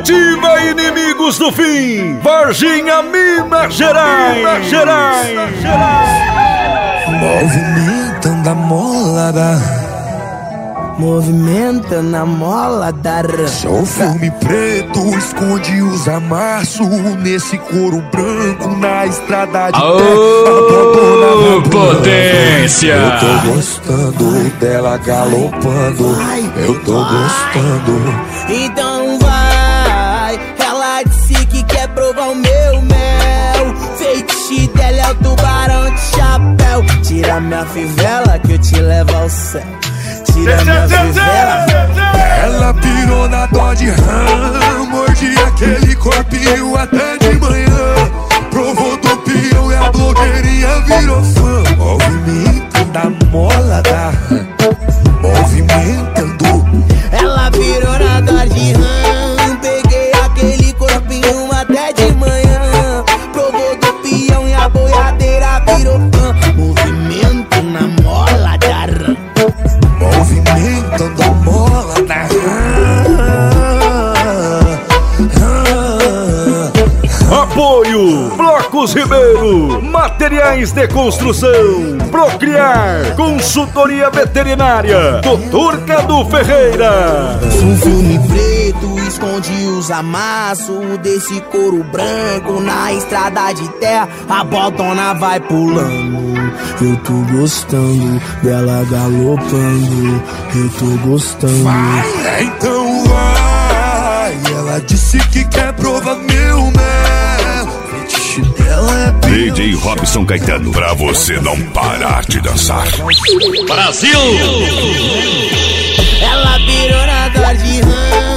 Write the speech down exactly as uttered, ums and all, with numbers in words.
Ativa Inimigos do Fim, Varginha, Minas Gerais, Minas Gerais, Minas Gerais. Movimentando a molada, movimentando a mola da sou filme preto, esconde os amassos nesse couro branco na estrada de terra. Oh, potência! Eu tô gostando dela galopando, vai, eu tô vai. gostando. Então vai, ela disse que quer provar o meu mel. Feitiço dela é o tubarão de chapéu. Tira minha fivela que eu te levo ao céu. Tira minha fivela. Ela pirou na Dodge Ram, mordi aquele corpinho até de manhã. Provou do peão e a blogueirinha virou fã. Movimentando a mola da movimentando. Ela virou na Dodge Ram, peguei aquele corpinho até de manhã. Provou do peão e a boiadeira virou fã. Movimento na mola da Ram, movimentando a mola da Apoio Blocos Ribeiro, Materiais de Construção, Procriar, Consultoria Veterinária, doutor Cadu Ferreira. Um filme preto esconde os amassos desse couro branco na estrada de terra. A botona vai pulando, eu tô gostando dela galopando, eu tô gostando. Vai, então vai. Ela disse que quer provar meu mel. Fetiche dela é D J Robson Caetano, pra você não parar de dançar. Brasil! Ela virou na Dodge Ram,